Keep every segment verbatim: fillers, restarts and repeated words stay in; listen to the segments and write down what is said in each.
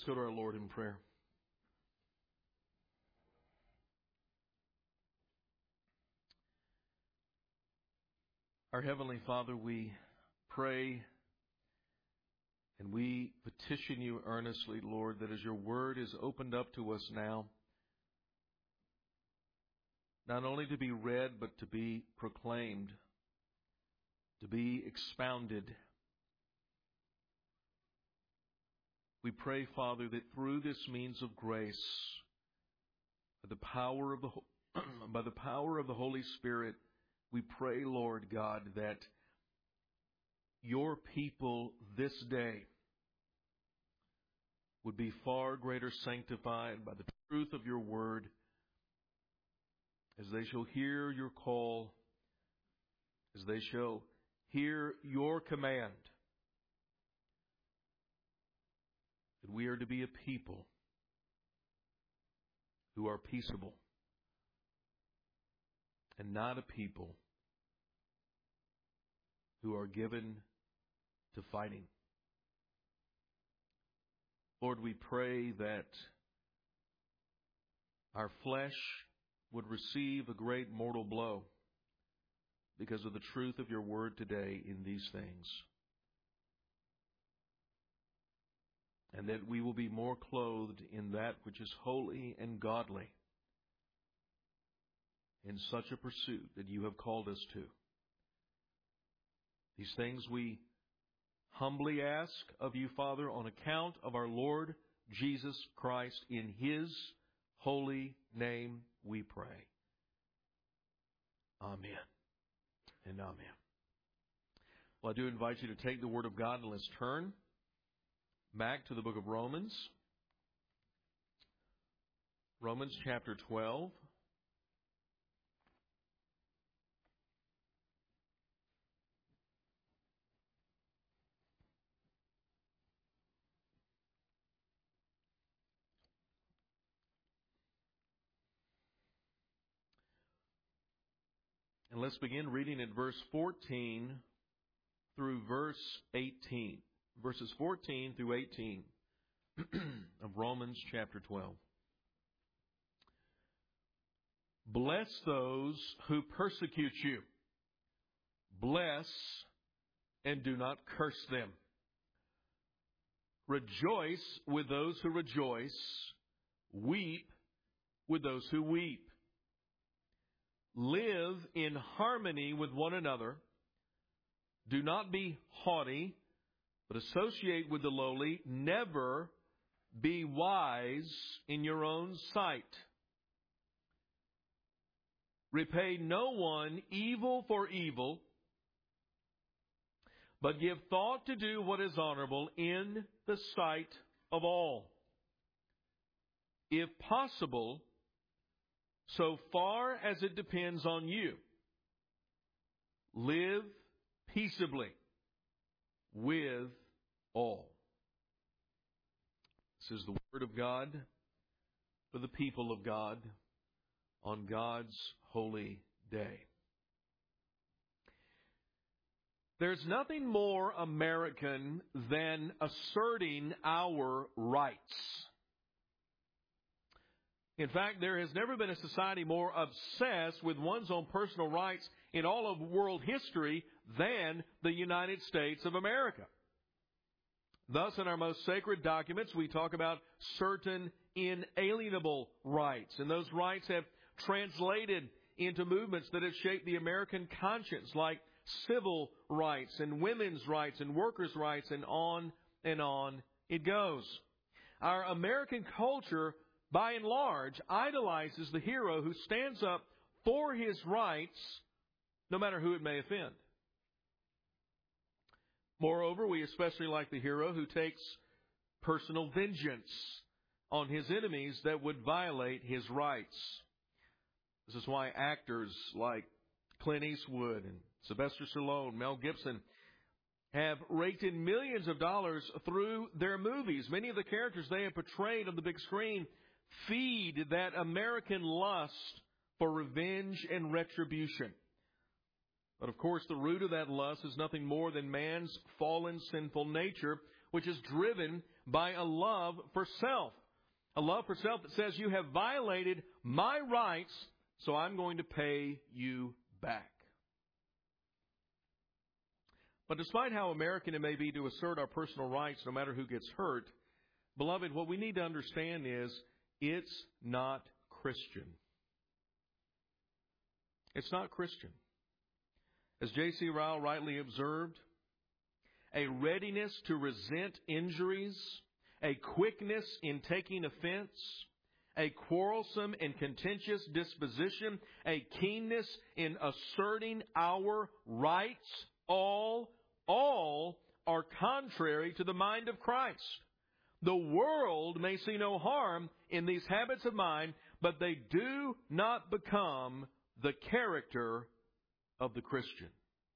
go to our Lord in prayer. Our Heavenly Father, we pray and we petition you earnestly, Lord, that as your word is opened up to us now, not only to be read, but to be proclaimed, to be expounded. We pray, Father, that through this means of grace, by the power of the by the power of the Holy Spirit, we pray, Lord God, that your people this day would be far greater sanctified by the truth of your word, as they shall hear your call, as they shall hear your command, that we are to be a people who are peaceable and not a people who are given to fighting. Lord, we pray that our flesh would receive a great mortal blow because of the truth of your word today in these things, and that we will be more clothed in that which is holy and godly in such a pursuit that you have called us to. These things we humbly ask of you, Father, on account of our Lord Jesus Christ. In his holy name we pray. Amen and amen. Well, I do invite you to take the Word of God and let's turn back to the book of Romans. Romans chapter twelve. And let's begin reading at verse fourteen through verse eighteen. Verses fourteen through eighteen of Romans chapter twelve. Bless those who persecute you. Bless and do not curse them. Rejoice with those who rejoice. Weep with those who weep. Live in harmony with one another. Do not be haughty, but associate with the lowly. Never be wise in your own sight. Repay no one evil for evil, but give thought to do what is honorable in the sight of all. If possible, so far as it depends on you, live peaceably with all. This is the word of God for the people of God on God's holy day. There's nothing more American than asserting our rights. In fact, there has never been a society more obsessed with one's own personal rights in all of world history than the United States of America. Thus, in our most sacred documents, we talk about certain inalienable rights. And those rights have translated into movements that have shaped the American conscience, like civil rights and women's rights and workers' rights, and on and on it goes. Our American culture, by and large, idolizes the hero who stands up for his rights, no matter who it may offend. Moreover, we especially like the hero who takes personal vengeance on his enemies that would violate his rights. This is why actors like Clint Eastwood and Sylvester Stallone, Mel Gibson have raked in millions of dollars through their movies. Many of the characters they have portrayed on the big screen feed that American lust for revenge and retribution. But of course, the root of that lust is nothing more than man's fallen, sinful nature, which is driven by a love for self. A love for self that says you have violated my rights, so I'm going to pay you back. But despite how American it may be to assert our personal rights no matter who gets hurt, beloved, what we need to understand is it's not Christian. It's not Christian. As J C Ryle rightly observed, a readiness to resent injuries, a quickness in taking offense, a quarrelsome and contentious disposition, a keenness in asserting our rights, all, all are contrary to the mind of Christ. The world may see no harm in these habits of mine, but they do not become the character of the Christian.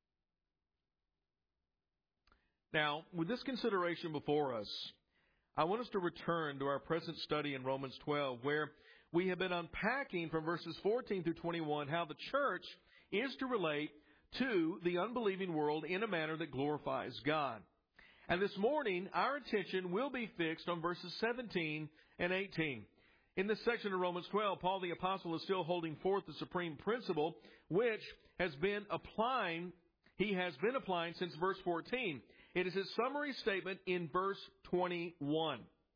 Now, with this consideration before us, I want us to return to our present study in Romans twelve, where we have been unpacking from verses fourteen through twenty-one how the church is to relate to the unbelieving world in a manner that glorifies God. And this morning, our attention will be fixed on verses seventeen and eighteen. In this section of Romans twelve, Paul the Apostle is still holding forth the supreme principle, which has been applying, he has been applying since verse fourteen. It is his summary statement in verse twenty-one.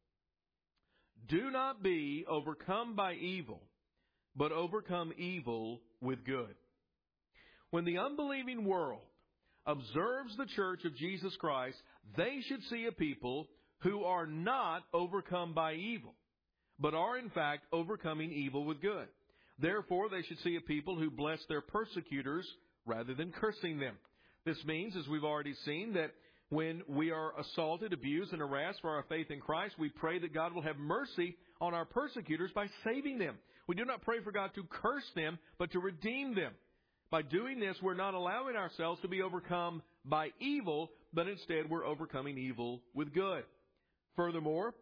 Do not be overcome by evil, but overcome evil with good. When the unbelieving world observes the church of Jesus Christ, they should see a people who are not overcome by evil, but are in fact overcoming evil with good. Therefore, they should see a people who bless their persecutors rather than cursing them. This means, as we've already seen, that when we are assaulted, abused, and harassed for our faith in Christ, we pray that God will have mercy on our persecutors by saving them. We do not pray for God to curse them, but to redeem them. By doing this, we're not allowing ourselves to be overcome by evil, but instead we're overcoming evil with good. Furthermore,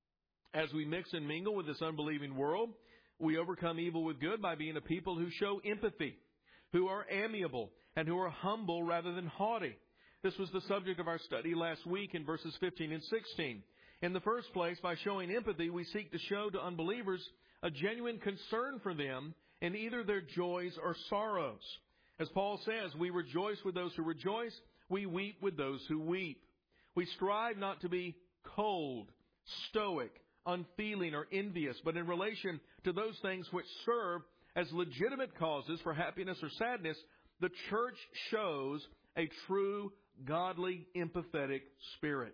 as we mix and mingle with this unbelieving world, we overcome evil with good by being a people who show empathy, who are amiable, and who are humble rather than haughty. This was the subject of our study last week in verses fifteen and sixteen. In the first place, by showing empathy, we seek to show to unbelievers a genuine concern for them in either their joys or sorrows. As Paul says, we rejoice with those who rejoice, we weep with those who weep. We strive not to be cold, stoic, unfeeling, or envious, but in relation to those things which serve as legitimate causes for happiness or sadness, the church shows a true, godly, empathetic spirit.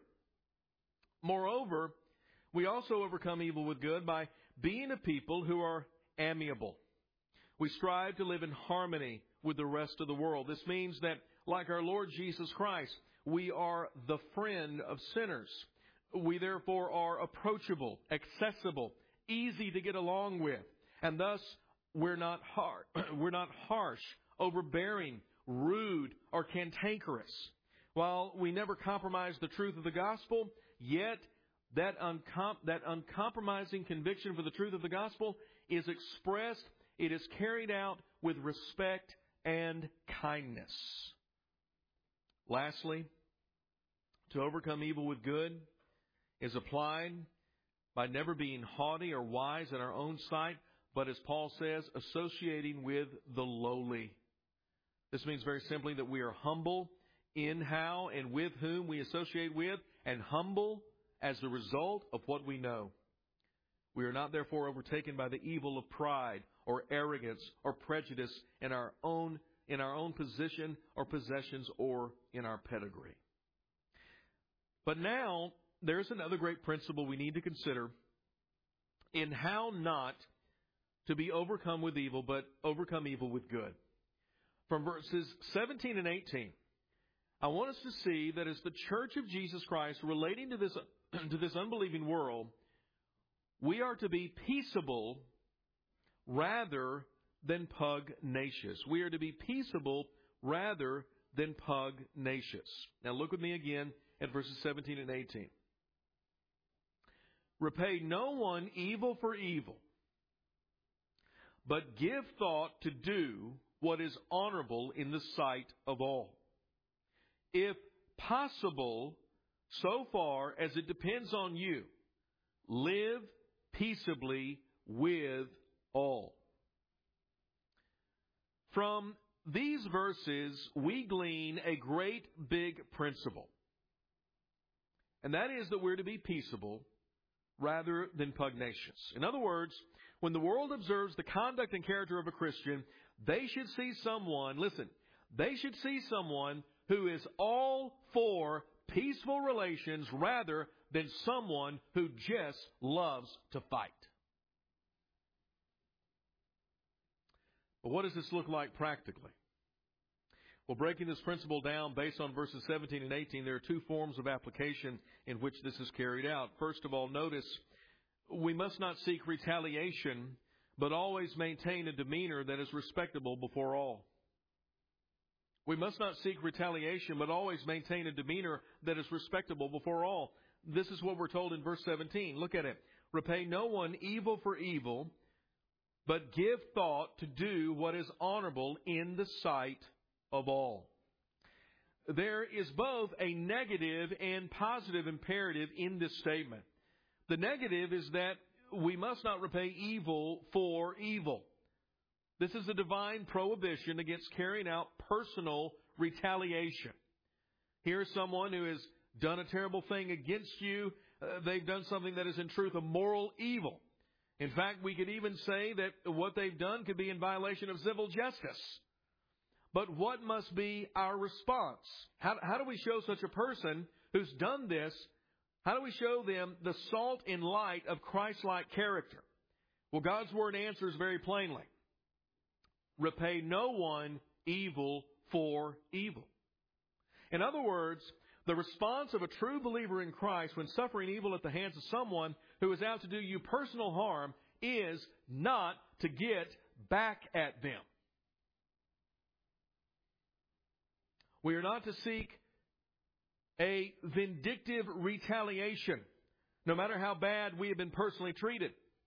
Moreover, we also overcome evil with good by being a people who are amiable. We strive to live in harmony with the rest of the world. This means that, like our Lord Jesus Christ, we are the friend of sinners. We therefore are approachable, accessible, easy to get along with, and thus we're not hard, we're not harsh, overbearing, rude, or cantankerous. While we never compromise the truth of the gospel, yet that, uncom- that uncompromising conviction for the truth of the gospel is expressed, it is carried out with respect and kindness. Lastly, to overcome evil with good is applied by never being haughty or wise in our own sight, but as Paul says, associating with the lowly. This means very simply that we are humble in how and with whom we associate with, and humble as the result of what we know. We are not therefore overtaken by the evil of pride or arrogance or prejudice in our own in our own position or possessions or in our pedigree. But now there's another great principle we need to consider in how not to be overcome with evil, but overcome evil with good. From verses seventeen and eighteen, I want us to see that as the church of Jesus Christ relating to this, to this unbelieving world, we are to be peaceable rather than pugnacious. We are to be peaceable rather than pugnacious. Now look with me again at verses seventeen and eighteen. Repay no one evil for evil, but give thought to do what is honorable in the sight of all. If possible, so far as it depends on you, live peaceably with all. From these verses, we glean a great big principle. And that is that we're to be peaceable rather than pugnacious. In other words, when the world observes the conduct and character of a Christian, they should see someone, listen, they should see someone who is all for peaceful relations rather than someone who just loves to fight. But what does this look like practically? Well, breaking this principle down based on verses seventeen and eighteen, there are two forms of application in which this is carried out. First of all, notice, we must not seek retaliation, but always maintain a demeanor that is respectable before all. We must not seek retaliation, but always maintain a demeanor that is respectable before all. This is what we're told in verse seventeen. Look at it. Repay no one evil for evil, but give thought to do what is honorable in the sight of all. There is both a negative and positive imperative in this statement. The negative is that we must not repay evil for evil. This is a divine prohibition against carrying out personal retaliation. Here's someone who has done a terrible thing against you. Uh, they've done something that is in truth a moral evil. In fact, we could even say that what they've done could be in violation of civil justice. But what must be our response? How, how do we show such a person who's done this, how do we show them the salt and light of Christ-like character? Well, God's Word answers very plainly. Repay no one evil for evil. In other words, the response of a true believer in Christ when suffering evil at the hands of someone who is out to do you personal harm is not to get back at them. We are not to seek a vindictive retaliation, no matter how bad we have been personally treated.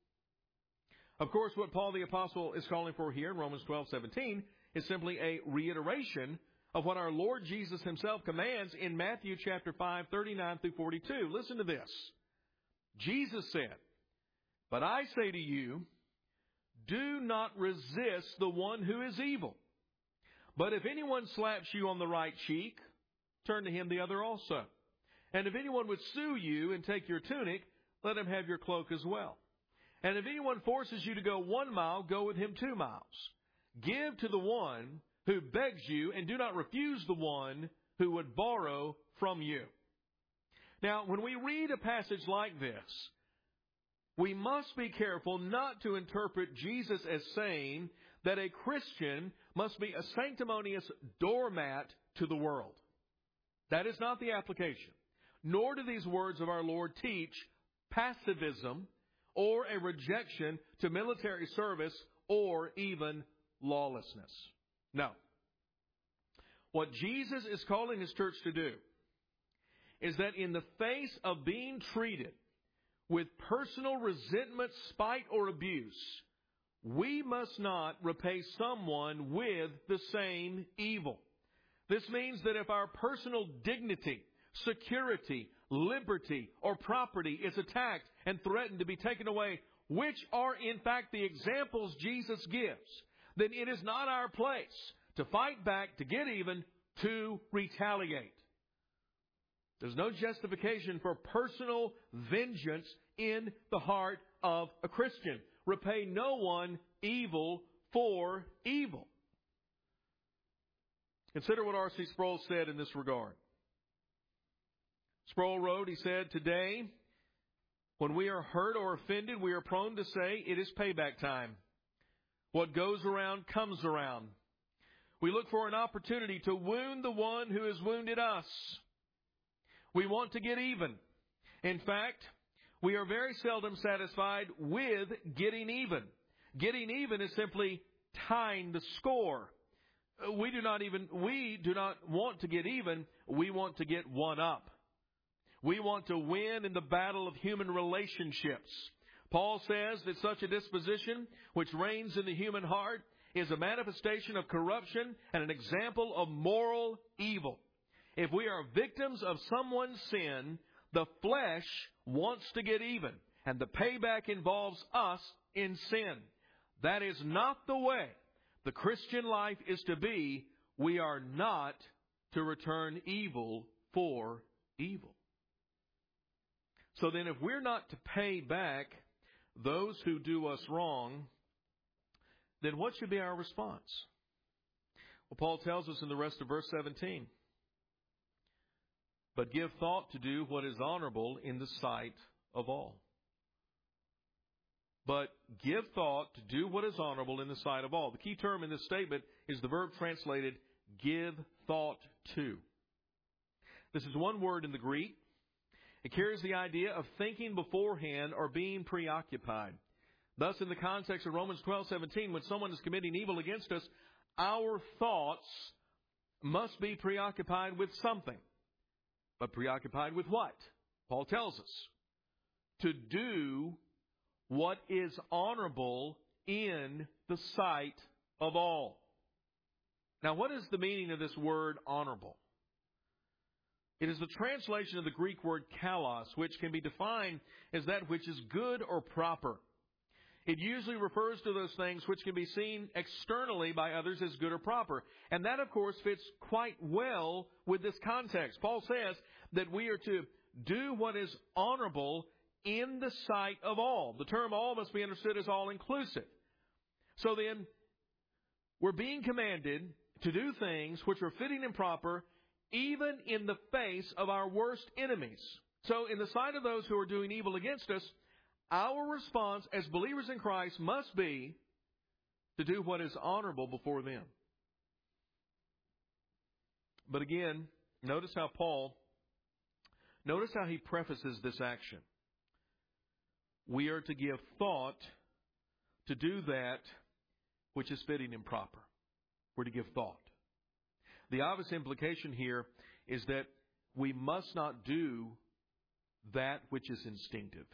Of course, what Paul the Apostle is calling for here in Romans twelve seventeen is simply a reiteration of what our Lord Jesus Himself commands in Matthew chapter five, thirty-nine through forty-two. Listen to this. Jesus said, "But I say to you, do not resist the one who is evil. But if anyone slaps you on the right cheek, turn to him the other also. And if anyone would sue you and take your tunic, let him have your cloak as well. And if anyone forces you to go one mile, go with him two miles. Give to the one who begs you, and do not refuse the one who would borrow from you." Now, when we read a passage like this, we must be careful not to interpret Jesus as saying that a Christian must be a sanctimonious doormat to the world. That is not the application. Nor do these words of our Lord teach pacifism or a rejection to military service or even lawlessness. No. What Jesus is calling His church to do is that in the face of being treated with personal resentment, spite, or abuse, we must not repay someone with the same evil. This means that if our personal dignity, security, liberty, or property is attacked and threatened to be taken away, which are in fact the examples Jesus gives, then it is not our place to fight back, to get even, to retaliate. There's no justification for personal vengeance in the heart of a Christian. Repay no one evil for evil. Consider what R C Sproul said in this regard. Sproul wrote, he said, "Today, when we are hurt or offended, we are prone to say it is payback time. What goes around comes around. We look for an opportunity to wound the one who has wounded us. We want to get even. In fact, we are very seldom satisfied with getting even. Getting even is simply tying the score. We do not even, we do not want to get even. We want to get one up. We want to win in the battle of human relationships. Paul says that such a disposition, which reigns in the human heart, is a manifestation of corruption and an example of moral evil. If we are victims of someone's sin, the flesh wants to get even, and the payback involves us in sin. That is not the way the Christian life is to be. We are not to return evil for evil. So then if we're not to pay back those who do us wrong, then what should be our response? Well, Paul tells us in the rest of verse seventeen, but give thought to do what is honorable in the sight of all. But give thought to do what is honorable in the sight of all. The key term in this statement is the verb translated, give thought to. This is one word in the Greek. It carries the idea of thinking beforehand or being preoccupied. Thus, in the context of Romans twelve seventeen, when someone is committing evil against us, our thoughts must be preoccupied with something. But preoccupied with what? Paul tells us. To do what is honorable in the sight of all. Now, what is the meaning of this word honorable? It is the translation of the Greek word kalos, which can be defined as that which is good or proper. It usually refers to those things which can be seen externally by others as good or proper. And that, of course, fits quite well with this context. Paul says that we are to do what is honorable in the sight of all. The term all must be understood as all-inclusive. So then, we're being commanded to do things which are fitting and proper, even in the face of our worst enemies. So, in the sight of those who are doing evil against us, our response as believers in Christ must be to do what is honorable before them. But again, notice how Paul, notice how he prefaces this action. We are to give thought to do that which is fitting and proper. We're to give thought. The obvious implication here is that we must not do that which is instinctive.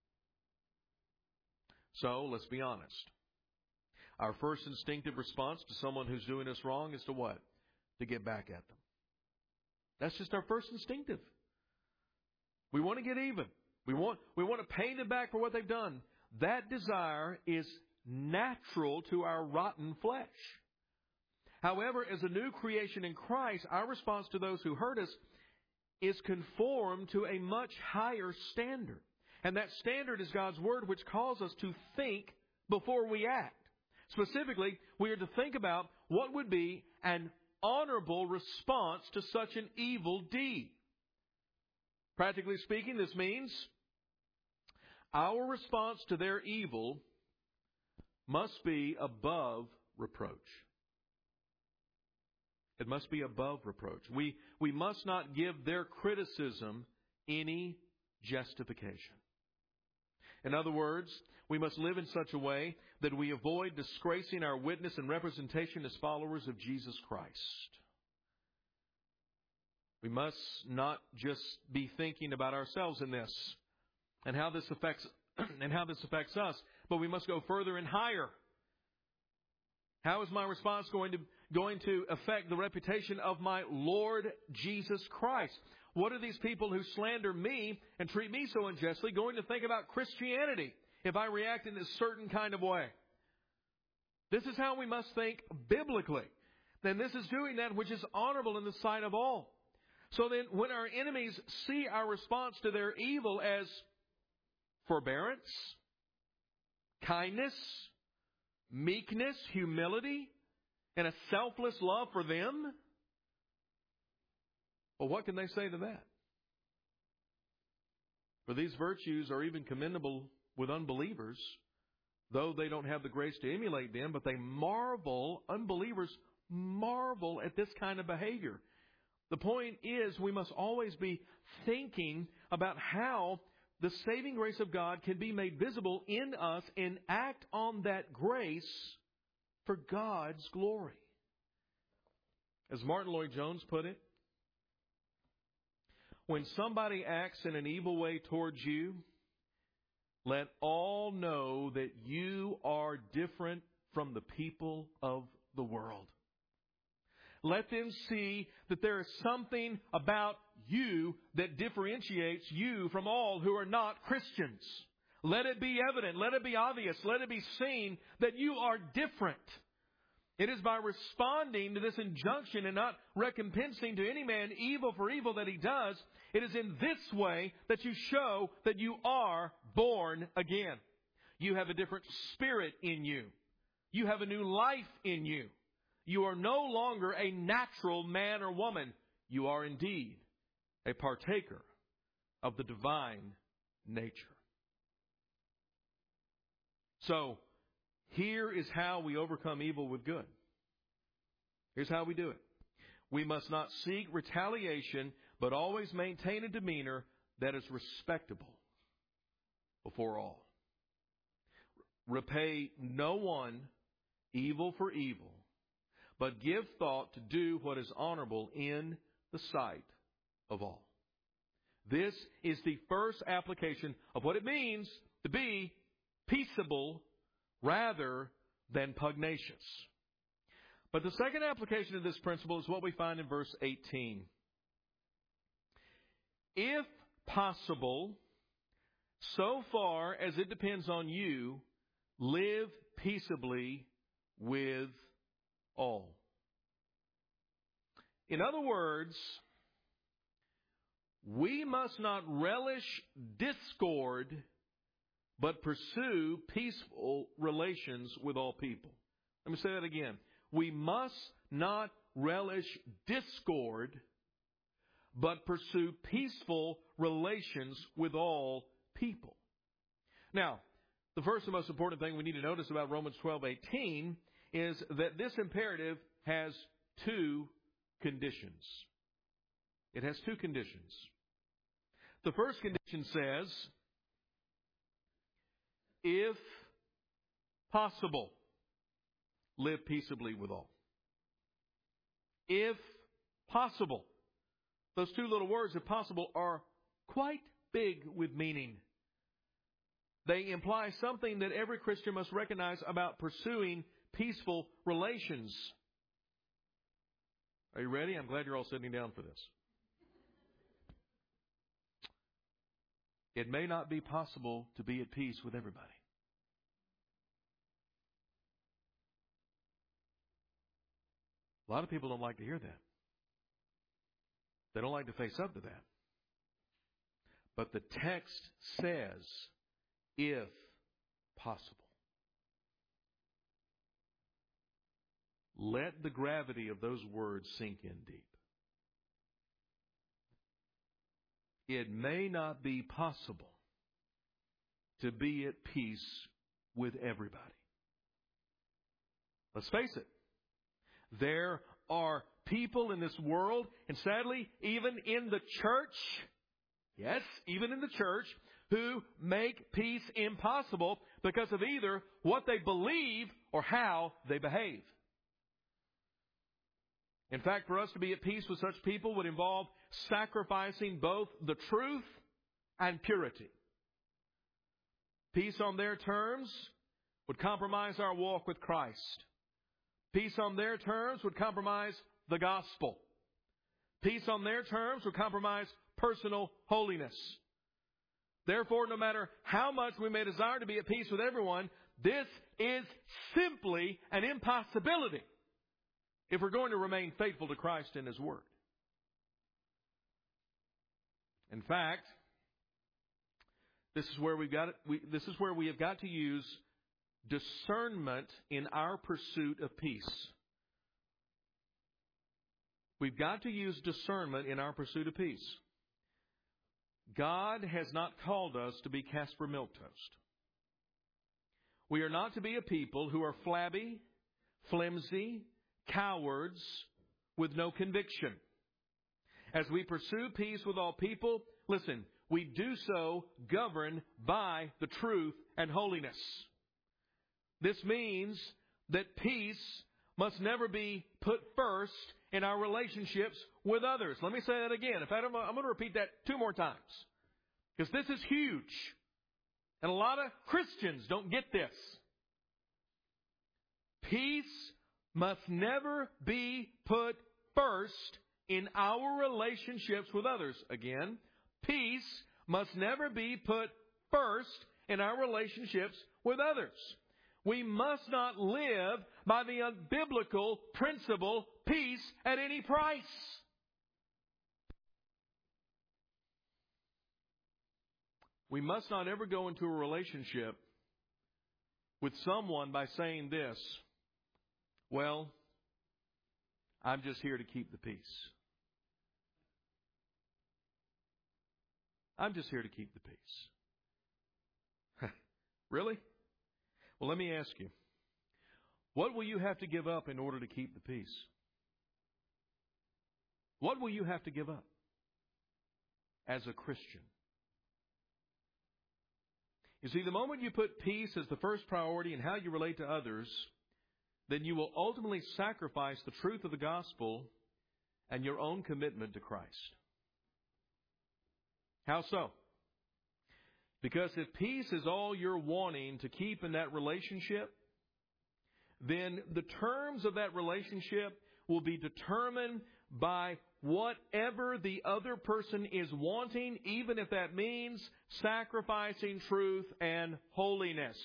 So, let's be honest. Our first instinctive response to someone who's doing us wrong is to what? To get back at them. That's just our first instinctive. We want to get even. We want, we want to pay them back for what they've done. That desire is natural to our rotten flesh. However, as a new creation in Christ, our response to those who hurt us is conformed to a much higher standard. And that standard is God's Word, which calls us to think before we act. Specifically, we are to think about what would be an honorable response to such an evil deed. Practically speaking, this means our response to their evil must be above reproach. It must be above reproach. We, we must not give their criticism any justification. In other words, we must live in such a way that we avoid disgracing our witness and representation as followers of Jesus Christ. We must not just be thinking about ourselves in this and how this affects and how this affects us, but we must go further and higher. How is my response going to going to affect the reputation of my Lord Jesus Christ? What are these people who slander me and treat me so unjustly going to think about Christianity if I react in a certain kind of way? This is how we must think biblically. Then this is doing that which is honorable in the sight of all. So then when our enemies see our response to their evil as forbearance, kindness, meekness, humility, and a selfless love for them, well, what can they say to that? For these virtues are even commendable with unbelievers, though they don't have the grace to emulate them, but they marvel, unbelievers marvel at this kind of behavior. The point is, we must always be thinking about how the saving grace of God can be made visible in us and act on that grace for God's glory. As Martin Lloyd-Jones put it, when somebody acts in an evil way towards you, let all know that you are different from the people of the world. Let them see that there is something about you that differentiates you from all who are not Christians. Let it be evident. Let it be obvious. Let it be seen that you are different. It is by responding to this injunction and not recompensing to any man evil for evil that he does. It is in this way that you show that you are born again. You have a different spirit in you. You have a new life in you. You are no longer a natural man or woman. You are indeed a partaker of the divine nature. So, here is how we overcome evil with good. Here's how we do it. We must not seek retaliation, but always maintain a demeanor that is respectable before all. Repay no one evil for evil, but give thought to do what is honorable in the sight of all. This is the first application of what it means to be peaceable rather than pugnacious. But the second application of this principle is what we find in verse eighteen. If possible, so far as it depends on you, live peaceably with all. In other words, we must not relish discord, but pursue peaceful relations with all people. Let me say that again. We must not relish discord, but pursue peaceful relations with all people. Now, the first and most important thing we need to notice about Romans twelve eighteen is that this imperative has two conditions. It has two conditions. The first condition says, if possible, live peaceably with all. If possible. Those two little words, if possible, are quite big with meaning. They imply something that every Christian must recognize about pursuing peaceful relations. Are you ready? I'm glad you're all sitting down for this. It may not be possible to be at peace with everybody. A lot of people don't like to hear that. They don't like to face up to that. But the text says, if possible. Let the gravity of those words sink in deep. It may not be possible to be at peace with everybody. Let's face it. There are people in this world, and sadly, even in the church, yes, even in the church, who make peace impossible because of either what they believe or how they behave. In fact, for us to be at peace with such people would involve sacrificing both the truth and purity. Peace on their terms would compromise our walk with Christ. Peace on their terms would compromise the gospel. Peace on their terms would compromise personal holiness. Therefore, no matter how much we may desire to be at peace with everyone, this is simply an impossibility if we're going to remain faithful to Christ and His Word. In fact, this is where we've got we, this is where we have got to use discernment in our pursuit of peace. We've got to use discernment in our pursuit of peace. God has not called us to be Casper Milk Toast. We are not to be a people who are flabby, flimsy, cowards with no conviction. As we pursue peace with all people, listen, we do so governed by the truth and holiness. This means that peace must never be put first in our relationships with others. Let me say that again. In fact, I'm going to repeat that two more times, because this is huge. And a lot of Christians don't get this. Peace must never be put first in our relationships with others. Again, peace must never be put first in our relationships with others. We must not live by the unbiblical principle, peace at any price. We must not ever go into a relationship with someone by saying this, well, I'm just here to keep the peace. I'm just here to keep the peace. Really? Well, let me ask you, what will you have to give up in order to keep the peace? What will you have to give up as a Christian? You see, the moment you put peace as the first priority in how you relate to others, then you will ultimately sacrifice the truth of the gospel and your own commitment to Christ. How so? Because if peace is all you're wanting to keep in that relationship, then the terms of that relationship will be determined by whatever the other person is wanting, even if that means sacrificing truth and holiness.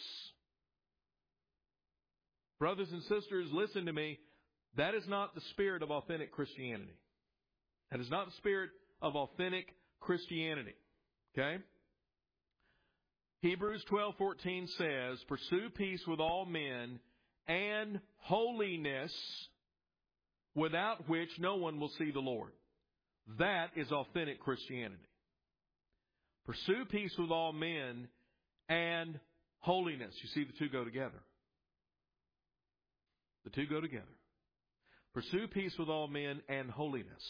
Brothers and sisters, listen to me. That is not the spirit of authentic Christianity. That is not the spirit of authentic Christianity. Okay? Hebrews twelve fourteen says, pursue peace with all men and holiness, without which no one will see the Lord. That is authentic Christianity. Pursue peace with all men and holiness. You see, the two go together. The two go together. Pursue peace with all men and holiness.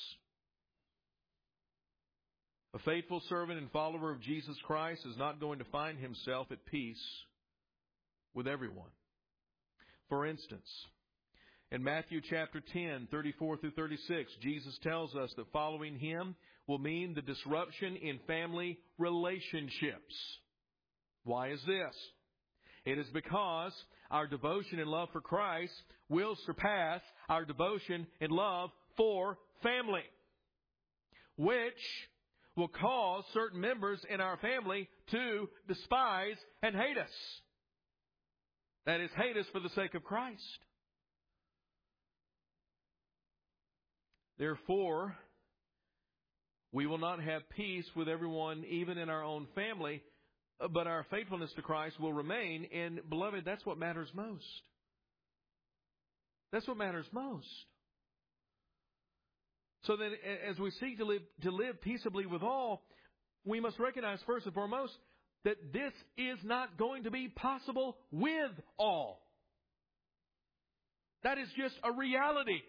A faithful servant and follower of Jesus Christ is not going to find himself at peace with everyone. For instance, in Matthew chapter ten, thirty-four through thirty-six, Jesus tells us that following Him will mean the disruption in family relationships. Why is this? It is because our devotion and love for Christ will surpass our devotion and love for family, which will cause certain members in our family to despise and hate us. That is, hate us for the sake of Christ. Therefore, we will not have peace with everyone, even in our own family, but our faithfulness to Christ will remain. And, beloved, that's what matters most. That's what matters most. So that as we seek to live, to live peaceably with all, we must recognize first and foremost that this is not going to be possible with all. That is just a reality.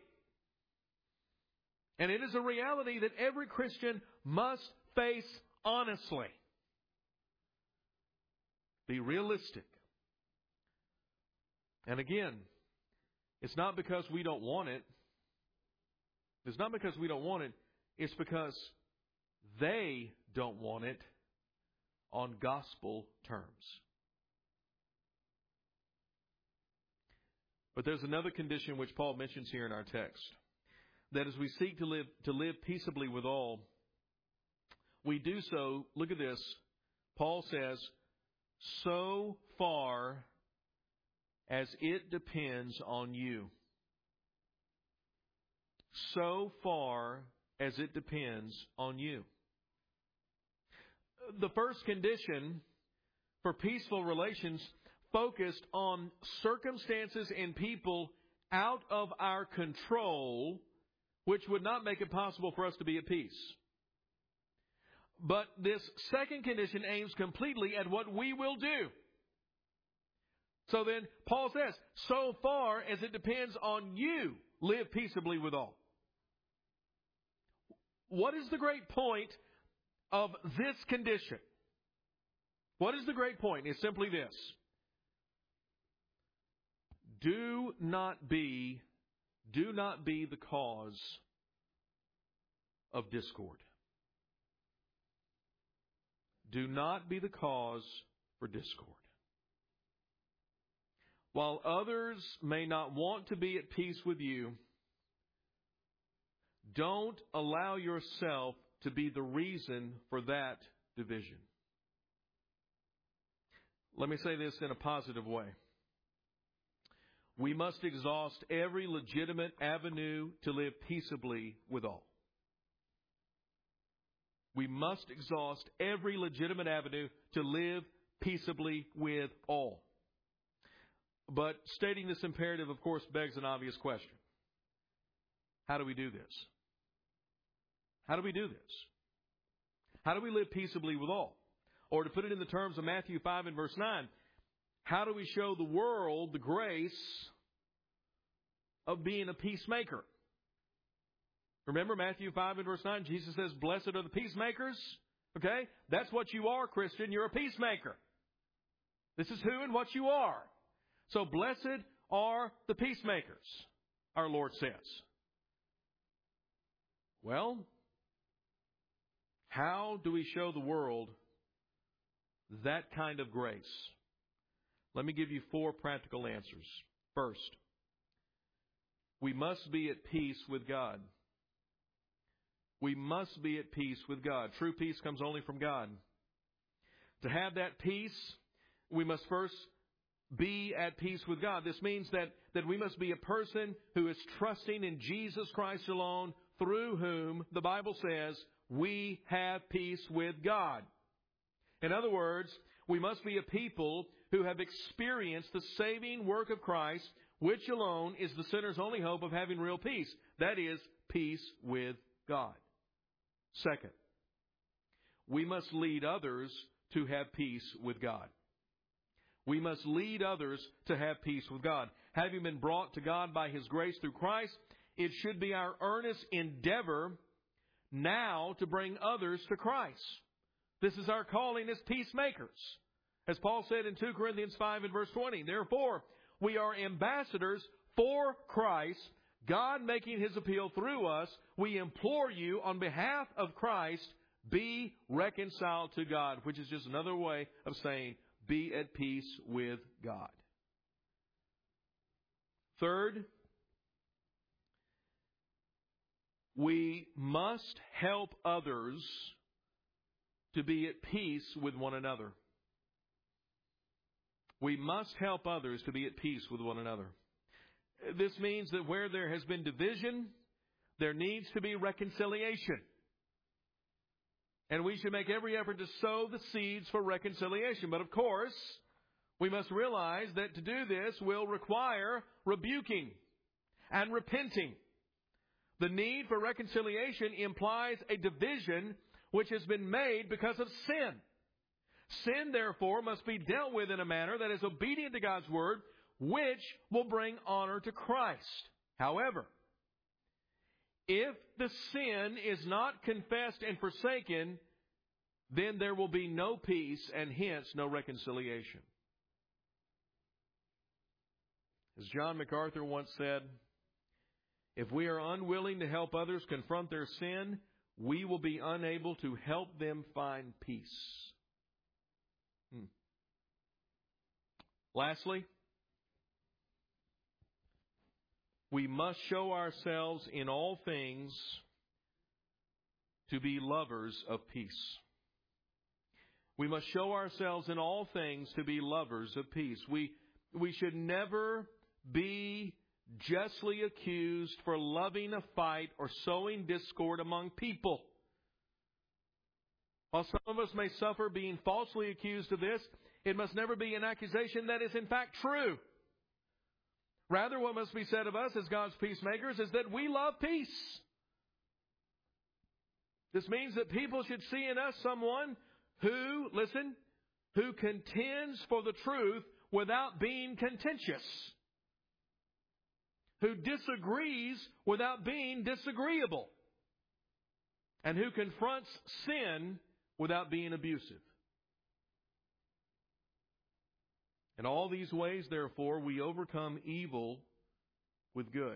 And it is a reality that every Christian must face honestly. Be realistic. And again, it's not because we don't want it. It's not because we don't want it. It's because they don't want it on gospel terms. But there's another condition which Paul mentions here in our text. That as we seek to live to live peaceably with all, we do so, look at this, Paul says, so far as it depends on you. So far as it depends on you. The first condition for peaceful relations focused on circumstances and people out of our control, which would not make it possible for us to be at peace. But this second condition aims completely at what we will do. So then, Paul says, so far as it depends on you, live peaceably with all. What is the great point of this condition? What is the great point? It's simply this. Do not be, do not be the cause of discord. Do not be the cause for discord. While others may not want to be at peace with you, Don't allow yourself to be the reason for that division. Let me say this in a positive way. We must exhaust every legitimate avenue to live peaceably with all. We must exhaust every legitimate avenue to live peaceably with all. But stating this imperative, of course, begs an obvious question. How do we do this? How do we do this? How do we live peaceably with all? Or to put it in the terms of Matthew five and verse nine, how do we show the world the grace of being a peacemaker? Remember Matthew five and verse nine, Jesus says, blessed are the peacemakers. Okay? That's what you are, Christian. You're a peacemaker. This is who and what you are. So blessed are the peacemakers, our Lord says. Well, how do we show the world that kind of grace? Let me give you four practical answers. First, we must be at peace with God. We must be at peace with God. True peace comes only from God. To have that peace, we must first be at peace with God. This means that, that we must be a person who is trusting in Jesus Christ alone, through whom, the Bible says, we have peace with God. In other words, we must be a people who have experienced the saving work of Christ, which alone is the sinner's only hope of having real peace. That is, peace with God. Second, we must lead others to have peace with God. We must lead others to have peace with God. Having been brought to God by His grace through Christ, it should be our earnest endeavor now to bring others to Christ. This is our calling as peacemakers. As Paul said in two Corinthians five and verse twenty, therefore, we are ambassadors for Christ, God making His appeal through us. We implore you on behalf of Christ, be reconciled to God, which is just another way of saying, be at peace with God. Third, we must help others to be at peace with one another. We must help others to be at peace with one another. This means that where there has been division, there needs to be reconciliation. And we should make every effort to sow the seeds for reconciliation. But of course, we must realize that to do this will require rebuking and repenting. The need for reconciliation implies a division which has been made because of sin. Sin, therefore, must be dealt with in a manner that is obedient to God's Word, which will bring honor to Christ. However, if the sin is not confessed and forsaken, then there will be no peace and hence no reconciliation. As John MacArthur once said, if we are unwilling to help others confront their sin, we will be unable to help them find peace. Hmm. Lastly, we must show ourselves in all things to be lovers of peace. We must show ourselves in all things to be lovers of peace. We, we should never be justly accused for loving a fight or sowing discord among people. While some of us may suffer being falsely accused of this, it must never be an accusation that is in fact true. Rather, what must be said of us as God's peacemakers is that we love peace. This means that people should see in us someone who, listen, who contends for the truth without being contentious, who disagrees without being disagreeable, and who confronts sin without being abusive. In all these ways, therefore, we overcome evil with good.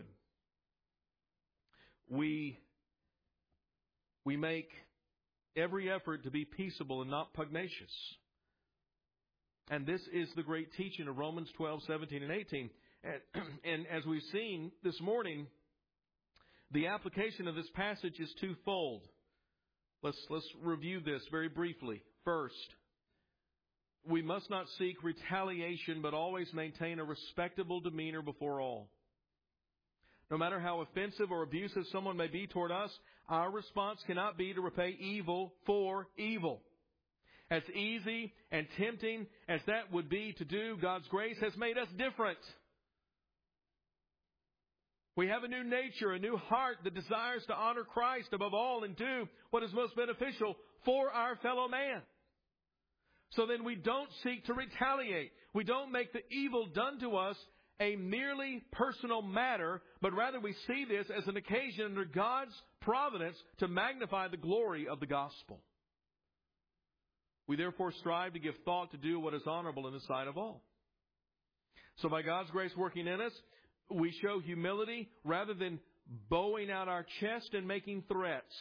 We, we make every effort to be peaceable and not pugnacious. And this is the great teaching of Romans twelve, seventeen, and eighteen. And, and as we've seen this morning, the application of this passage is twofold. Let's, let's review this very briefly. First, we must not seek retaliation, but always maintain a respectable demeanor before all. No matter how offensive or abusive someone may be toward us, our response cannot be to repay evil for evil. As easy and tempting as that would be to do, God's grace has made us different. We have a new nature, a new heart that desires to honor Christ above all and do what is most beneficial for our fellow man. So then we don't seek to retaliate. We don't make the evil done to us a merely personal matter, but rather we see this as an occasion under God's providence to magnify the glory of the gospel. We therefore strive to give thought to do what is honorable in the sight of all. So by God's grace working in us, we show humility rather than bowing out our chest and making threats.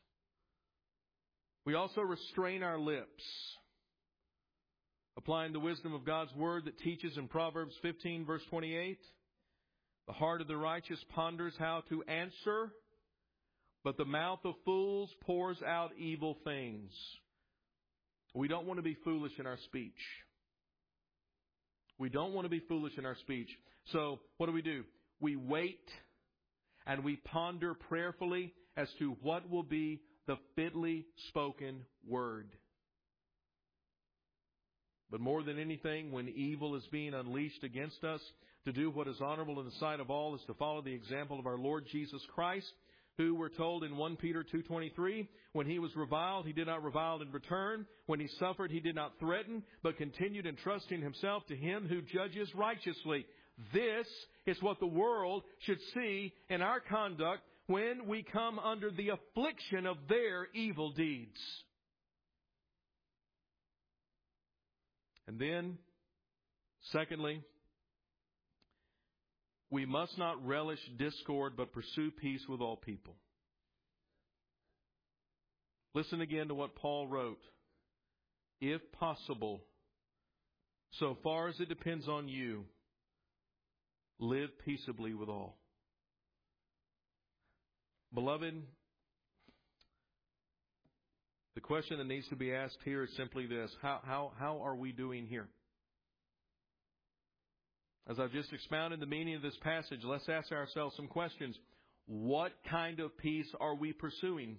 We also restrain our lips, applying the wisdom of God's Word that teaches in Proverbs fifteen, verse twenty-eight, the heart of the righteous ponders how to answer, but the mouth of fools pours out evil things. We don't want to be foolish in our speech. We don't want to be foolish in our speech. So what do we do? We wait and we ponder prayerfully as to what will be the fitly spoken word. But more than anything, when evil is being unleashed against us, to do what is honorable in the sight of all is to follow the example of our Lord Jesus Christ, who we're told in First Peter two twenty-three, when he was reviled, he did not revile in return. When he suffered, he did not threaten, but continued entrusting himself to him who judges righteously. This is what the world should see in our conduct when we come under the affliction of their evil deeds. And then, secondly, we must not relish discord, but pursue peace with all people. Listen again to what Paul wrote. If possible, so far as it depends on you, live peaceably with all. Beloved, the question that needs to be asked here is simply this. How, how, how are we doing here? As I've just expounded the meaning of this passage, let's ask ourselves some questions. What kind of peace are we pursuing?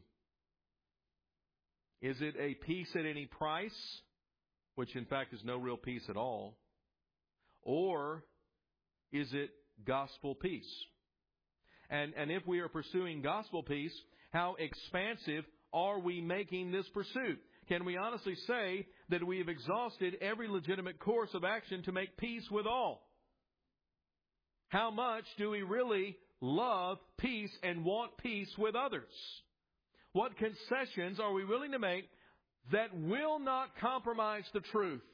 Is it a peace at any price, which in fact is no real peace at all? Or is it gospel peace? And, and if we are pursuing gospel peace, how expansive are we making this pursuit? Can we honestly say that we have exhausted every legitimate course of action to make peace with all? How much do we really love peace and want peace with others? What concessions are we willing to make that will not compromise the truth?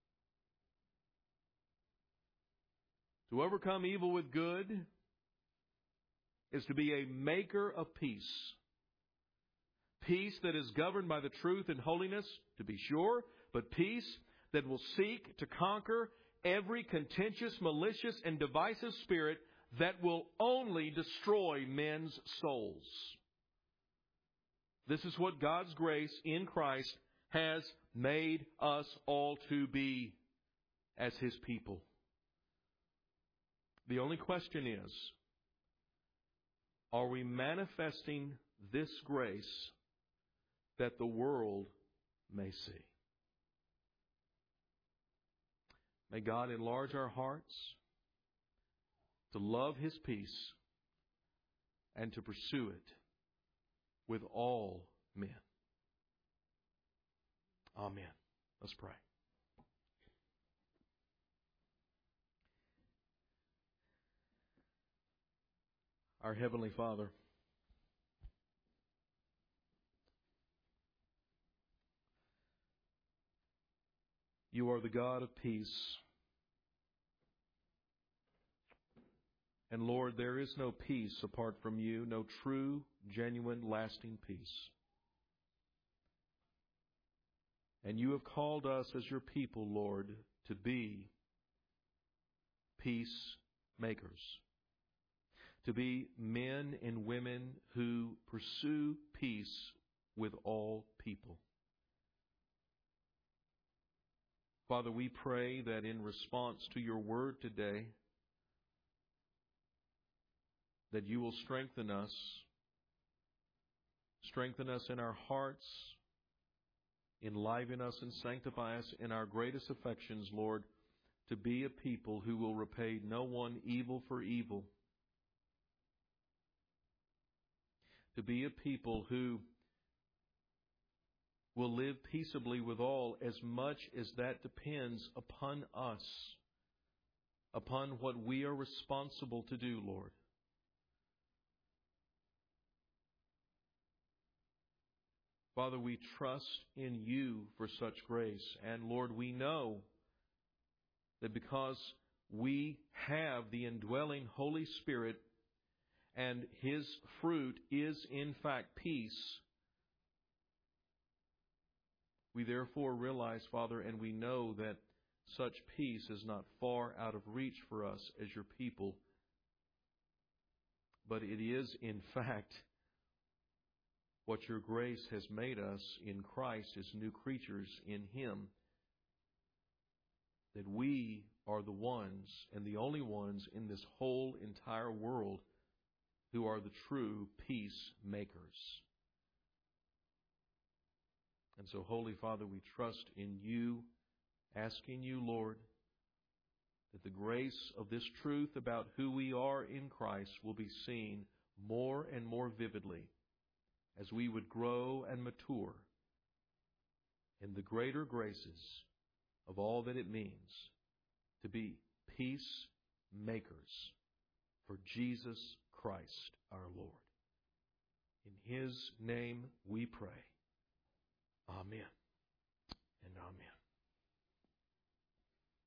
To overcome evil with good is to be a maker of peace. Peace that is governed by the truth and holiness, to be sure, but peace that will seek to conquer every contentious, malicious, and divisive spirit that will only destroy men's souls. This is what God's grace in Christ has made us all to be as His people. The only question is, are we manifesting this grace that the world may see? May God enlarge our hearts to love His peace and to pursue it with all men. Amen. Let's pray. Our Heavenly Father, You are the God of peace. And Lord, there is no peace apart from You, no true, genuine, lasting peace. And You have called us as Your people, Lord, to be peacemakers, to be men and women who pursue peace with all people. Father, we pray that in response to your word today, that you will strengthen us, strengthen us in our hearts, enliven us and sanctify us in our greatest affections, Lord, to be a people who will repay no one evil for evil, to be a people who will live peaceably with all, as much as that depends upon us, upon what we are responsible to do, Lord. Father, we trust in you for such grace. And Lord, we know that because we have the indwelling Holy Spirit and His fruit is in fact peace, we therefore realize, Father, and we know that such peace is not far out of reach for us as your people, but it is in fact what your grace has made us in Christ as new creatures in Him, that we are the ones and the only ones in this whole entire world who are the true peacemakers. And so, Holy Father, we trust in you, asking you, Lord, that the grace of this truth about who we are in Christ will be seen more and more vividly as we would grow and mature in the greater graces of all that it means to be peacemakers for Jesus Christ our Lord. In His name we pray. Amen and amen.